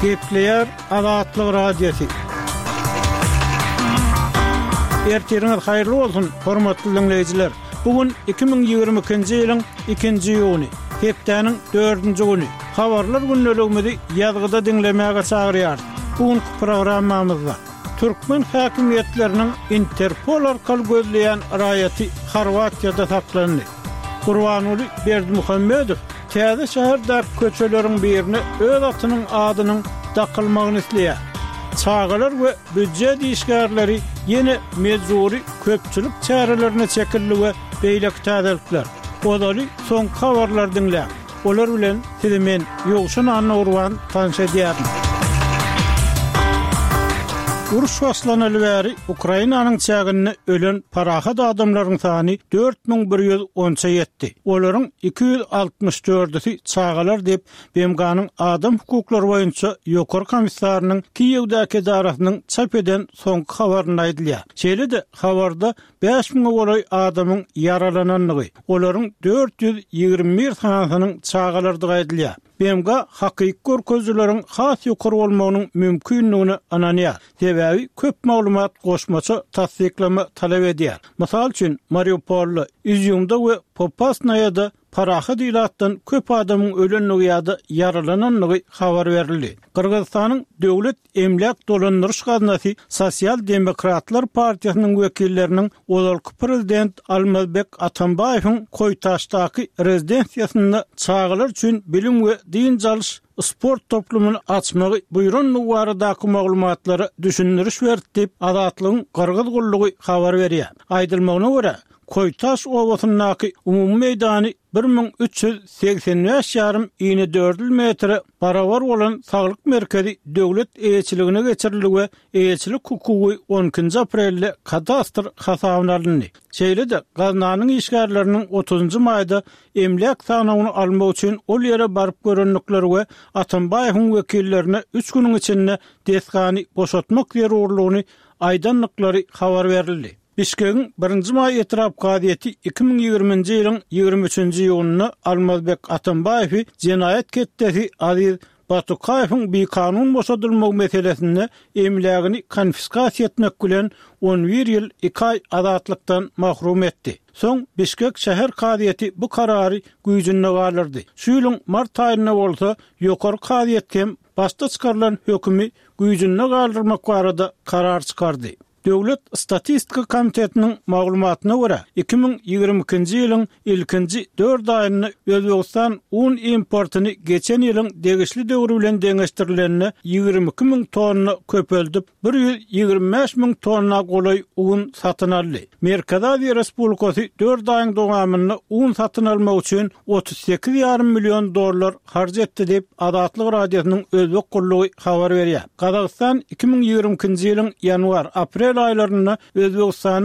Gepleyer Azatlyk Radiosu. Ertiriniz hayırlı olsun, hormatly dinleyijiler. Bugün 2022-nji ýylyň 2-nji ýyny, hepdeniň 4-nji güni. Habarlar günneligimizi ýazgyda dinlemäge çagyrýar. Bugün programmamyzda Türkmen häkimetleriniň Interpol arkaly gözleýän raýaty Horwatiýada saklandy. Gurbanuly Berdimuhammedow täze şäherde köçeleriň birini öz atynyň adynyň dakylmagyny isleýär. Çağalar we büdjet işgärleri ýene mezuri köpçülik çärelerine çekildi we beýlek täzelikler. Odaly soň habarlar dinlä. Olar bilen siziň ýogşun anna urwan tanşa diýärim. Uruş başlanaly bäri Ukrainanyň çägini ölen parahat adamlaryň sany 4110-a ýetdi. Olaryň 264-i çağalar diýip BMG-nyň adam hukuklary boýunça ýokary komissarynyň Kiýewdäki idarasynyň çap eden soňky habaryny aýdylýar. Şeýle-de habarda 5000 goly adamyň yaralananlygy, olaryň 421 sanasynyň çağalardygy aýdylýar. BMG hakyky görkezleriň has ýokary bolmagynyň mümkinligini ananýar. Sebäbi köp maglumat goşmaça tasdiklama talap edýär. Mysal üçin Mariupolda, Izyumda we Popasnaýada parahat ilatdan köp adamyň ölenligi ýa-da yaralananlygy habar berildi. Kırgızstanyň döwlet emlak dolandyrış gaznasy Sosial Demokratlar Partiýasynyň wekilleriniň olalky prezident Almazbek Atambaýewiň Koýtaşdaky rezidensiýasyna çağılar üçin bilim we din çalyş sport toplumunu açmagy buýranlygy baradaky maglumatlary düşündiriş berdi diýip Azatlygyň Kırgız gullugy habar berýär. Aýdylmagyna görä Koytaş owasynyňky umumy meýdany 1385,4 metre barabar bolan saglyk merkezi döwlet eýetçiligine geçirildi we eýetçilik hukuky 12 aprelde kadastr hasabyna alındy. Şeýle-de gaznanyň işgärleriniň 30 maýda emlak sanawyny almak üçin ol ýere baryp görendikleri we Atambaýewiň wekillerine 3 güniň içinde desgany boşaltmak zerurlygyny aýdanlyklary habar berildi. Bişkek'in 1. may etiraf qadiyeti 2020-nji ýylyň 23-nji ýylyny Almazbek Atambaýewi jenayet ketdesi Aziz Batukayewiň bir kanun boşadylmagy meselesinde emlagyny konfiskasiýa etmek bilen 11 ýyl 2 ay azatlykdan mahrum etdi. Soň Bişkek şäher kadiyeti bu karary güýjünde galyrdy. Şu ýylyň mart aýyna bolsa ýokary kadiyet hem başda çykarylan hökümi güýjünde galdyrmak barada karar çykardy. Döwlet Statistika Komitetiniň maglumatyna görä 2022-nji ýylyň ilkinji 4 aýyny Özbegistan un importyny geçen ýylyň degişli döwri bilen deňeşdirilenine 22.000 tonna köpeldip 125.000 tonna golay un satyn aldy. Merkezi Aziýa Respublikasy 4 aýyň dowamyny un satyn almak üçin $38,5 milyon harj etdi diýip Azatlyk Radiosynyň Özbek gullugy habar berýär. Kazakystan 2022-nji ýylyň ýanwar-aprel aylarında Özbekistany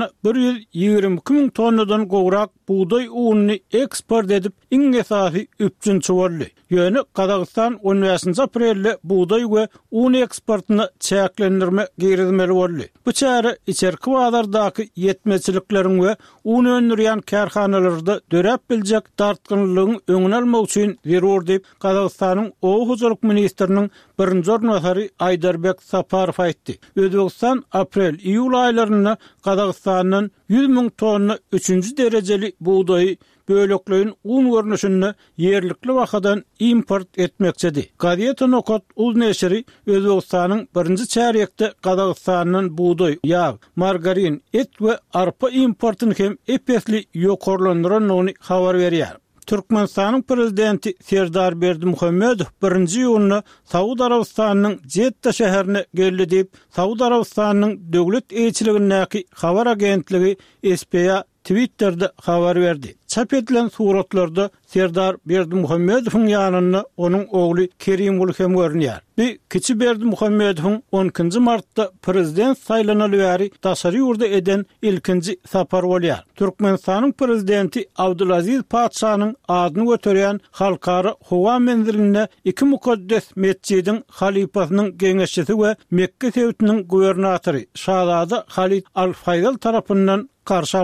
122.000 tonnadan gowrak buğday ununy eksport edip iň esasy 3-nji boldy. Ýöne Kazakystan 15 aprelde buğday we un eksportyny çäklendirme girizmeli boldy. Bu çäre içerki bazardaky ýetmeçilikleriň we un öndürýän karhanalarda dörep biljek tartgynlygyň öňüne almak üçin zerur diýip Kazakystanyň Owa Hujulyk ministriniň birinji ornatary Aýdarbek Saparow aýtdy. Özbegistan aprel-iýul aýlarynda Kazakystanyň 100.000 tonna 3-nji derejeli buğdaý böleklerin un görnüşünde yerlikli wakadan import etmekçedi. Gazeta Nokot uz neşri Özbegistanyň 1-nji çärekde Kazakystanyň buğday, ýağ, margarin, et we arpa importyny hem epesli ýokarlandyranyny habar berýär. Türkmenistanyň prezidenti Serdar Berdimuhammedow 1-nji ýylyny Saudi Arabistanyň Jeddah şäherine geldi diýip Saudi Arabistanyň döwlet eýetçiligindäki habar agentligi SPA Twitter'da habar verdi. Çap edilen suratlarda Serdar Berdimuhammedowyň ýanyna onuň ogly Kerim Ulu hem görünýär. Bir kiçi Berdimuhammedowyň 10 martda prezident saýlanaly bäri daşary ýurda eden ilkinji sapar bolýar. Türkmenistanyň prezidenti Abdulaziz Paşanyň adyny göterýän halkara howa menziline 2 mukaddes mescidiň halipasynyň geňeşçisi we Mekke şehriniň gubernatory Şahzada Halid Al-Faýzal tarapyndan karşı